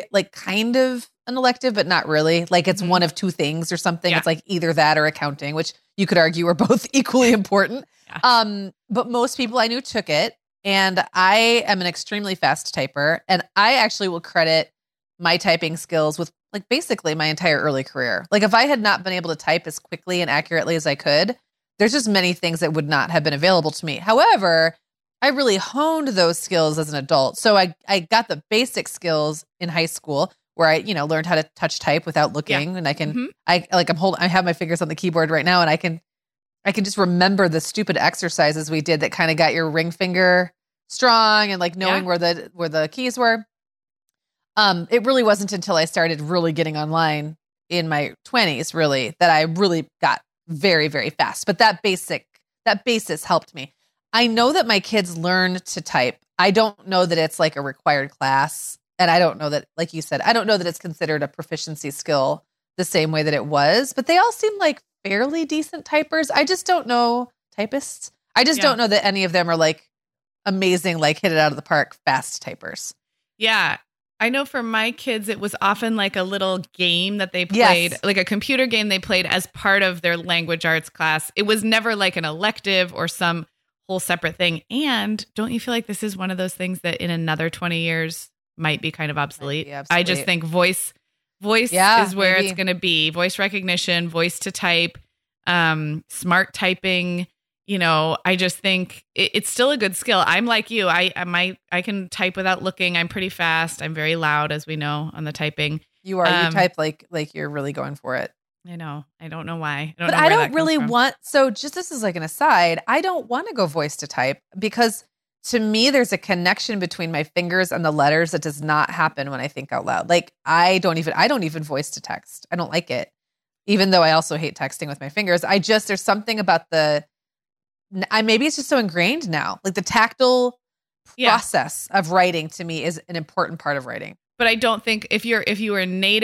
an elective, but not really. Like it's one of two things or something. Yeah. It's like either that or accounting, which you could argue are both equally important. Yeah. But most people I knew took it, and I am an extremely fast typer, and I actually will credit my typing skills with like basically my entire early career. Like if I had not been able to type as quickly and accurately as I could, there's just many things that would not have been available to me. However, I really honed those skills as an adult. So I got the basic skills in high school where I, learned how to touch type without looking. Yeah. And I can, I have my fingers on the keyboard right now and I can just remember the stupid exercises we did that kind of got your ring finger strong and like knowing where the keys were. It really wasn't until I started really getting online in my 20s, really, that I really got very, very fast. But that basis helped me. I know that my kids learn to type. I don't know that it's like a required class. And I don't know that, like you said, I don't know that it's considered a proficiency skill the same way that it was, but they all seem like fairly decent typers. I just don't know typists. I just don't know that any of them are like amazing, like hit it out of the park, fast typers. Yeah. I know for my kids, it was often like a little game that they played, like a computer game they played as part of their language arts class. It was never like an elective or some whole separate thing. And don't you feel like this is one of those things that in another 20 years might be kind of obsolete? I just think voice is where it's going to be. Voice recognition, voice to type, smart typing. I just think it's still a good skill. I'm like you. I can type without looking. I'm pretty fast. I'm very loud, as we know, on the typing. You are. You type like you're really going for it. I know. I don't know why. I don't really want. So just this is like an aside. I don't want to go voice to type because to me, there's a connection between my fingers and the letters that does not happen when I think out loud. Like I don't even voice to text. I don't like it, even though I also hate texting with my fingers. There's something about maybe it's just so ingrained now. Like the tactile process of writing to me is an important part of writing. But I don't think if you were native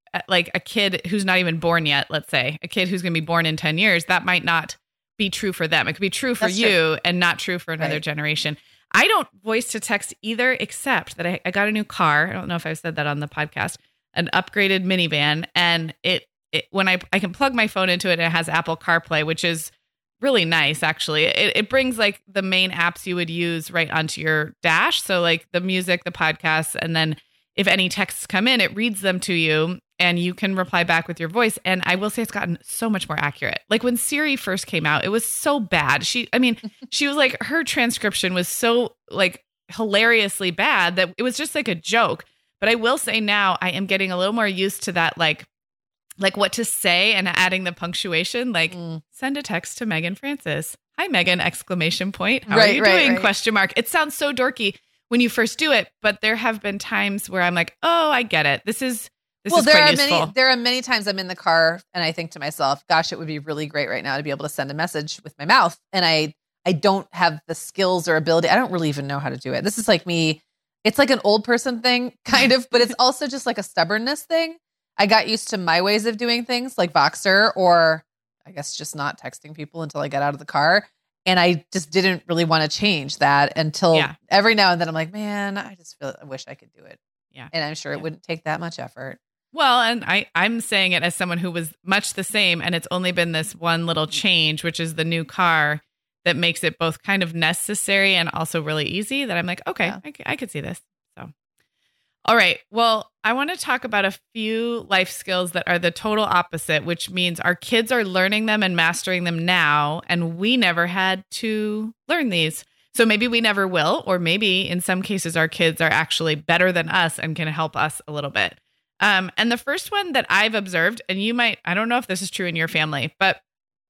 like a kid who's not even born yet, let's say, a kid who's going to be born in 10 years, that might not be true for them. It could be true for you and not true for another generation. I don't voice to text either, except that I got a new car. I don't know if I've said that on the podcast, an upgraded minivan. And it when I can plug my phone into it, it has Apple CarPlay, which is really nice, actually. It brings like the main apps you would use right onto your dash. So like the music, the podcasts, and then if any texts come in, it reads them to you and you can reply back with your voice. And I will say it's gotten so much more accurate. Like when Siri first came out, it was so bad. She was like, her transcription was so like hilariously bad that it was just like a joke. But I will say now I am getting a little more used to that, like what to say and adding the punctuation, like send a text to Megan Francis. Hi, Megan, exclamation point. How are you doing? Question mark. It sounds so dorky when you first do it, but there have been times where I'm like, oh, I get it. This is quite useful. There are many times I'm in the car and I think to myself, gosh, it would be really great right now to be able to send a message with my mouth. And I don't have the skills or ability. I don't really even know how to do it. This is like me. It's like an old person thing kind of, but it's also just like a stubbornness thing. I got used to my ways of doing things like Voxer, or I guess just not texting people until I got out of the car. And I just didn't really want to change that until every now and then I'm like, man, I wish I could do it. Yeah. And I'm sure it wouldn't take that much effort. Well, and I'm saying it as someone who was much the same, and it's only been this one little change, which is the new car, that makes it both kind of necessary and also really easy, that I'm like, okay, I could see this. So, all right. Well, I want to talk about a few life skills that are the total opposite, which means our kids are learning them and mastering them now, and we never had to learn these. So maybe we never will, or maybe in some cases our kids are actually better than us and can help us a little bit. And the first one that I've observed, and I don't know if this is true in your family, but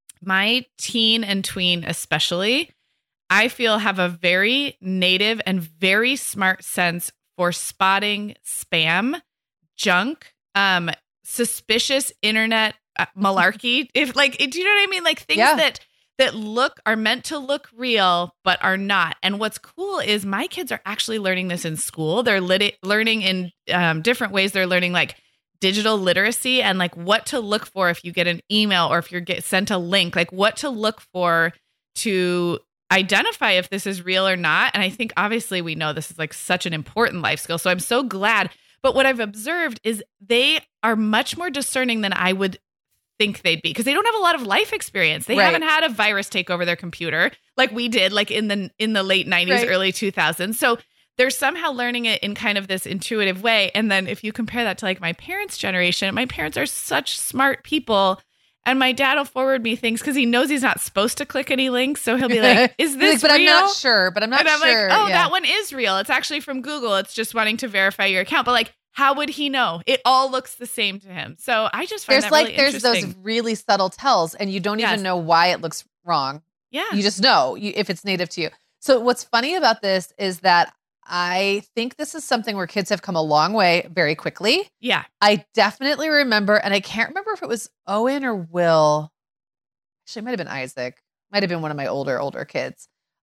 my teen and tween especially, I feel have a very native and very smart sense for spotting spam, junk, suspicious internet malarkey. Do you know what I mean? Like things that are meant to look real, but are not. And what's cool is my kids are actually learning this in school. They're learning in different ways. They're learning like digital literacy and like what to look for if you get an email or if you're sent a link, like what to look for to identify if this is real or not. And I think obviously we know this is like such an important life skill. So I'm so glad. But what I've observed is they are much more discerning than I would think they'd be, because they don't have a lot of life experience. They haven't had a virus take over their computer like we did, like in the late 90s, early 2000s. So they're somehow learning it in kind of this intuitive way. And then if you compare that to like my parents' generation, my parents are such smart people. And my dad will forward me things because he knows he's not supposed to click any links. So he'll be like, is this real? I'm not sure, but I'm not sure. And I'm like, that one is real. It's actually from Google. It's just wanting to verify your account. But like, how would he know? It all looks the same to him. So I just find that really interesting. There's those really subtle tells, and you don't even know why it looks wrong. Yeah. You just know if it's native to you. So what's funny about this is that I think this is something where kids have come a long way very quickly. Yeah. I definitely remember, and I can't remember if it was Owen or Will. Actually, it might have been Isaac. Might have been one of my older kids.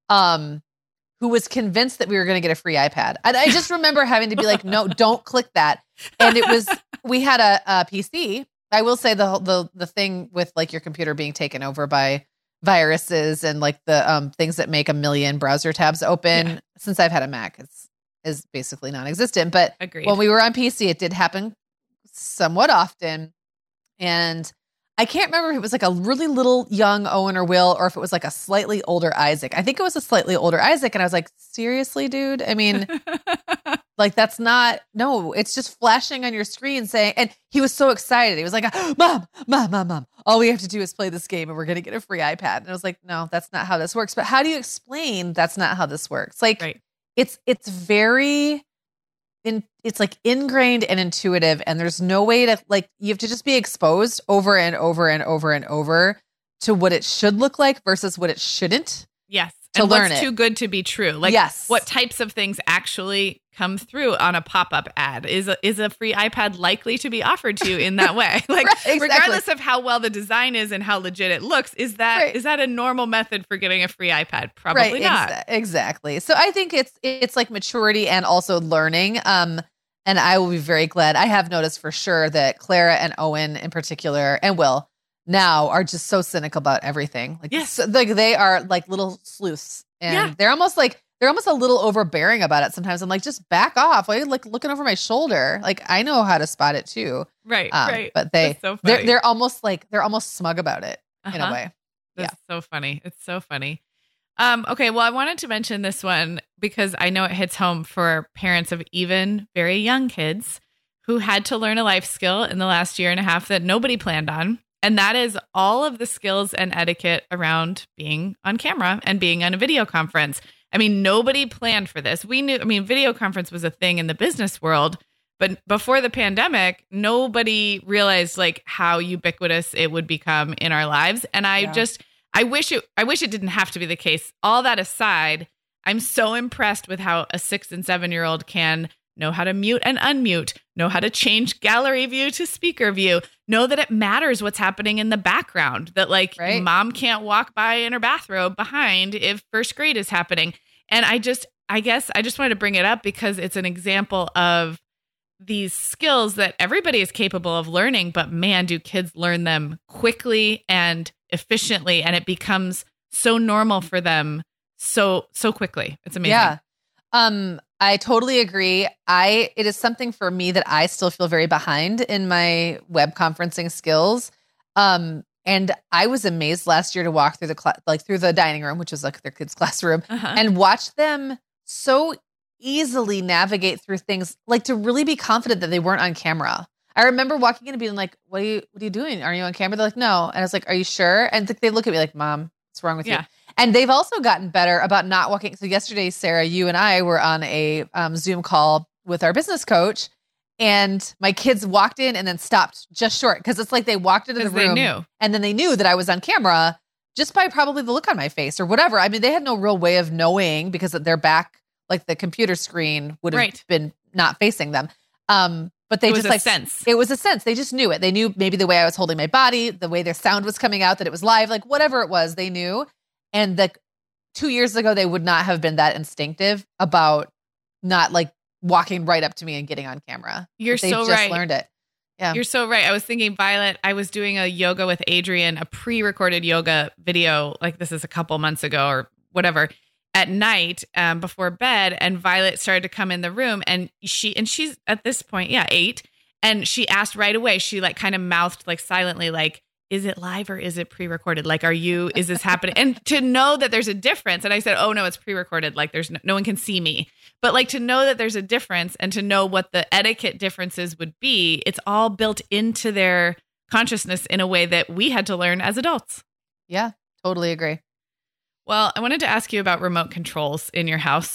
Who was convinced that we were going to get a free iPad. And I just remember having to be like, no, don't click that. And we had a PC. I will say the thing with like your computer being taken over by viruses and like the things that make a million browser tabs open, since I've had a Mac, is basically non-existent. But when we were on PC, it did happen somewhat often. And I can't remember if it was like a really little young Owen or Will, or if it was like a slightly older Isaac. I think it was a slightly older Isaac. And I was like, seriously, dude? I mean, like, it's just flashing on your screen saying, and he was so excited. He was like, mom, all we have to do is play this game and we're going to get a free iPad. And I was like, no, that's not how this works. But how do you explain that's not how this works? Like, it's very... it's like ingrained and intuitive, and there's no way to, like, you have to just be exposed over and over and over and over to what it should look like versus what it shouldn't. Yes. And what's too good to be true. Like, what types of things actually come through on a pop-up ad? Is a free iPad likely to be offered to you in that way? Like, regardless of how well the design is and how legit it looks, is that a normal method for getting a free iPad? Probably not. Exactly. So I think it's like maturity and also learning. And I will be very glad. I have noticed for sure that Clara and Owen in particular, and Will now, are just so cynical about everything. Like, Yes. like they are like little sleuths, and they're almost a little overbearing about it sometimes. I'm like, just back off. Why are you like looking over my shoulder? Like, I know how to spot it too. Right. Right. But so they're almost smug about it in a way. That's so funny. It's so funny. Okay, well, I wanted to mention this one because I know it hits home for parents of even very young kids who had to learn a life skill in the last year and a half that nobody planned on. And that is all of the skills and etiquette around being on camera and being on a video conference. I mean, nobody planned for this. Video conference was a thing in the business world, but before the pandemic, nobody realized like how ubiquitous it would become in our lives. And I wish it didn't have to be the case. All that aside, I'm so impressed with how a 6 and 7-year-old can know how to mute and unmute, know how to change gallery view to speaker view, know that it matters what's happening in the background, that like mom can't walk by in her bathrobe behind if first grade is happening. And I guess I just wanted to bring it up because it's an example of these skills that everybody is capable of learning, but man, do kids learn them quickly and efficiently, and it becomes so normal for them so quickly. It's amazing. Yeah. I totally agree. It is something for me that I still feel very behind in my web conferencing skills. And I was amazed last year to walk through through the dining room, which was like their kids' classroom, and watch them so easily navigate through things, like to really be confident that they weren't on camera. I remember walking in and being like, what are you doing? Are you on camera? They're like, no. And I was like, are you sure? And they look at me like, Mom, what's wrong with you? And they've also gotten better about not walking. So yesterday, Sarah, you and I were on a Zoom call with our business coach, and my kids walked in and then stopped just short. Cause it's like they walked into the room and then they knew that I was on camera just by probably the look on my face or whatever. I mean, they had no real way of knowing because their back, like the computer screen would have been not facing them. But they just sense. It was a sense. They just knew it. They knew maybe the way I was holding my body, the way their sound was coming out, that it was live, like whatever it was, they knew. And 2 years ago, they would not have been that instinctive about not like walking right up to me and getting on camera. You're They've so just right. learned it. Yeah. You're so right. I was thinking, Violet, I was doing a yoga with Adrian, a pre-recorded yoga video, like this is a couple months ago or whatever, at night before bed, and Violet started to come in the room, and she's at this point, 8, and she asked right away. She like kind of mouthed like silently, like, "Is it live or is it pre-recorded? Like, is this happening?" And to know that there's a difference, and I said, "Oh no, it's pre-recorded. Like, there's no one can see me." But like to know that there's a difference and to know what the etiquette differences would be, it's all built into their consciousness in a way that we had to learn as adults. Yeah, totally agree. Well, I wanted to ask you about remote controls in your house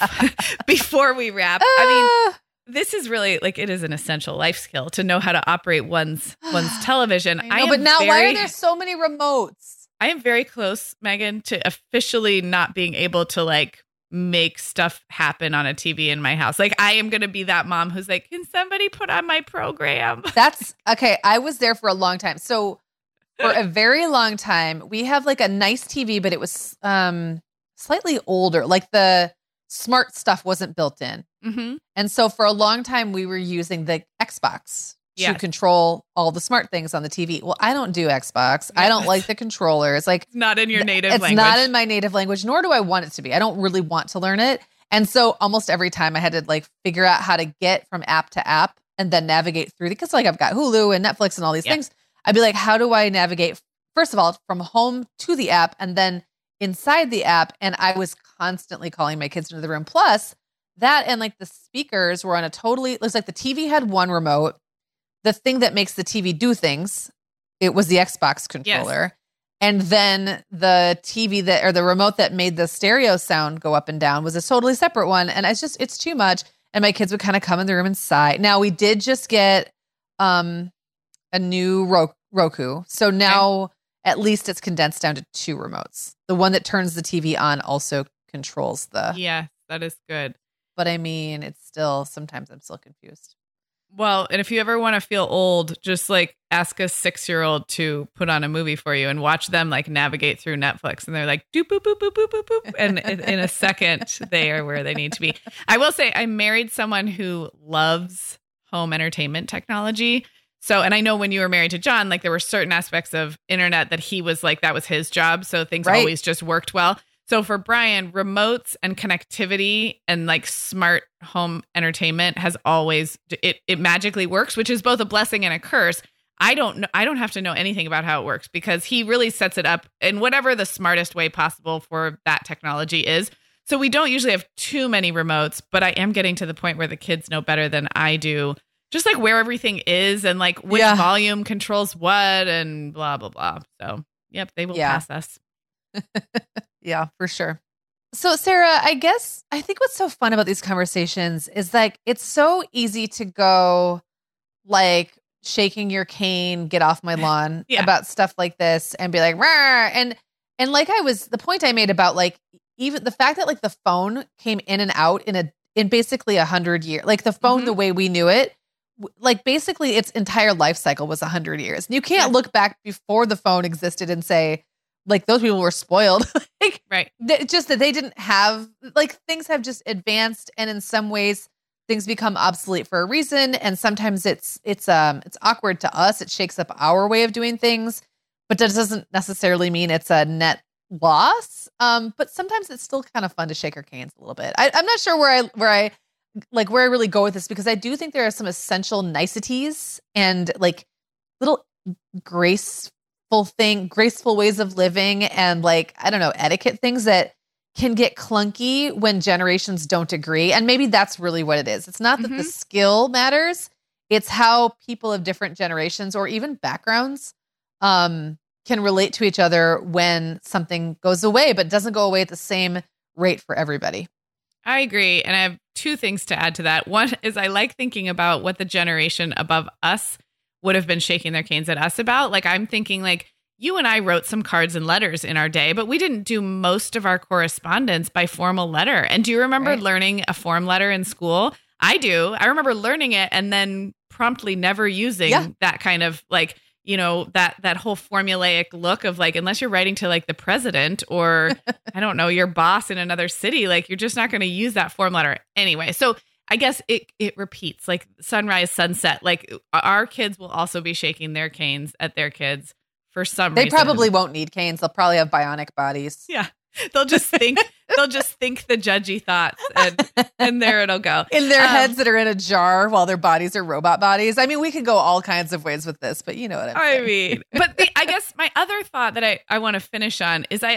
before we wrap. I mean, this is really like, it is an essential life skill to know how to operate one's television. But now why are there so many remotes? I am very close, Megan, to officially not being able to like make stuff happen on a TV in my house. Like I am going to be that mom who's like, can somebody put on my program? That's okay. I was there for a long time. So for a very long time, we have like a nice TV, but it was slightly older. Like the smart stuff wasn't built in. Mm-hmm. And so for a long time, we were using the Xbox to control all the smart things on the TV. Well, I don't do Xbox. I don't like the controllers. Like, it's not in your native language. It's not in my native language, nor do I want it to be. I don't really want to learn it. And so almost every time I had to like figure out how to get from app to app and then navigate through, because like I've got Hulu and Netflix and all these things. I'd be like, how do I navigate, first of all, from home to the app and then inside the app? And I was constantly calling my kids into the room. Plus that, and like the speakers were on a totally, it looks like the TV had one remote. The thing that makes the TV do things, it was the Xbox controller. Yes. And then the TV or the remote that made the stereo sound go up and down was a totally separate one. And it's too much. And my kids would kind of come in the room and sigh. Now we did just get a new Roku. So now at least it's condensed down to 2 remotes. The one that turns the TV on also controls the. Yeah, that is good. But I mean, it's still, sometimes I'm still confused. Well, and if you ever want to feel old, just like ask a 6-year-old to put on a movie for you and watch them like navigate through Netflix. And they're like, doop, boop, boop, boop, boop, boop, boop. And in a second, they are where they need to be. I will say I married someone who loves home entertainment technology. So, and I know when you were married to John, like there were certain aspects of internet that he was like, that was his job. So things always just worked well. So for Brian, remotes and connectivity and like smart home entertainment has always, it magically works, which is both a blessing and a curse. I don't have to know anything about how it works because he really sets it up in whatever the smartest way possible for that technology is. So we don't usually have too many remotes, but I am getting to the point where the kids know better than I do, just like where everything is and like which volume controls what and blah, blah, blah. So, yep, they will pass us. Yeah, for sure. So, Sarah, I think what's so fun about these conversations is like it's so easy to go like shaking your cane, get off my lawn about stuff like this and be like, rawr. And like the point I made about like even the fact that like the phone came in and out in basically 100 years, like the phone, the way we knew it, like basically its entire life cycle was 100 years. And you can't look back before the phone existed and say, like those people were spoiled. Like, right. Just that they didn't have, like things have just advanced and in some ways things become obsolete for a reason. And sometimes it's awkward to us. It shakes up our way of doing things, but that doesn't necessarily mean it's a net loss. But sometimes it's still kind of fun to shake our canes a little bit. I'm not sure where I really go with this because I do think there are some essential niceties and like little graceful ways of living and like, I don't know, etiquette things that can get clunky when generations don't agree. And maybe that's really what it is. It's not that the skill matters. It's how people of different generations or even backgrounds can relate to each other when something goes away, but doesn't go away at the same rate for everybody. I agree. And I have two things to add to that. One is I like thinking about what the generation above us would have been shaking their canes at us about. Like I'm thinking like you and I wrote some cards and letters in our day, but we didn't do most of our correspondence by formal letter. And do you remember learning a form letter in school? I do. I remember learning it and then promptly never using that kind of like, you know, that whole formulaic look of like, unless you're writing to like the president or I don't know, your boss in another city, like you're just not going to use that form letter anyway. So I guess it repeats like sunrise, sunset. Like our kids will also be shaking their canes at their kids for some reason. They probably won't need canes. They'll probably have bionic bodies. Yeah. They'll just think the judgy thoughts and there it'll go. In their heads that are in a jar while their bodies are robot bodies. I mean, we could go all kinds of ways with this, but you know what I mean. But I guess my other thought that I want to finish on is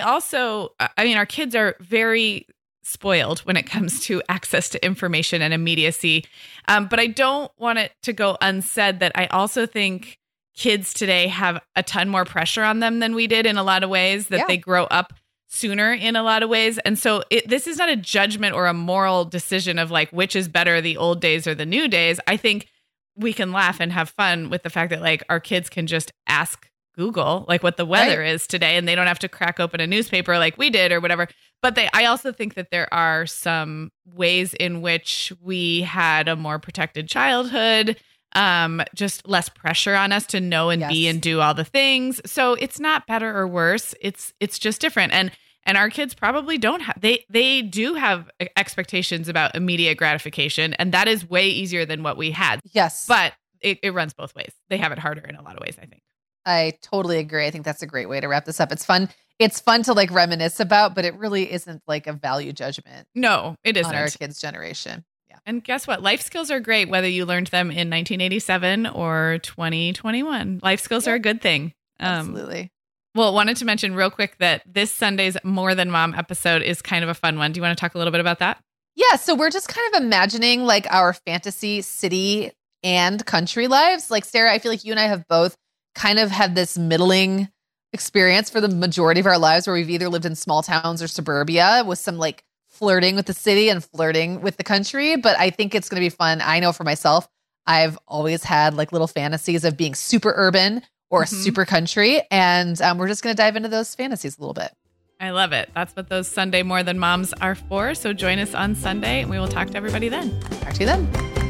our kids are very spoiled when it comes to access to information and immediacy. But I don't want it to go unsaid that I also think kids today have a ton more pressure on them than we did in a lot of ways, that they grow up sooner in a lot of ways. And so this is not a judgment or a moral decision of like, which is better, the old days or the new days. I think we can laugh and have fun with the fact that like our kids can just ask Google like what the weather is today and they don't have to crack open a newspaper like we did or whatever. But I also think that there are some ways in which we had a more protected childhood, just less pressure on us to know and be and do all the things. So it's not better or worse. It's just different. And our kids probably don't have, they do have expectations about immediate gratification. And that is way easier than what we had. Yes. But it runs both ways. They have it harder in a lot of ways, I think. I totally agree. I think that's a great way to wrap this up. It's fun. It's fun to like reminisce about, but it really isn't like a value judgment. No, it isn't. On our kids' generation. Yeah. And guess what? Life skills are great, whether you learned them in 1987 or 2021. Life skills are a good thing. Absolutely. Well, wanted to mention real quick that this Sunday's More Than Mom episode is kind of a fun one. Do you want to talk a little bit about that? Yeah. So we're just kind of imagining like our fantasy city and country lives. Like Sarah, I feel like you and I have both kind of had this middling experience for the majority of our lives where we've either lived in small towns or suburbia with some like flirting with the city and flirting with the country. But I think it's going to be fun. I know for myself, I've always had like little fantasies of being super urban or super country. And we're just going to dive into those fantasies a little bit. I love it. That's what those Sunday More Than Moms are for. So join us on Sunday and we will talk to everybody then. Talk to you then.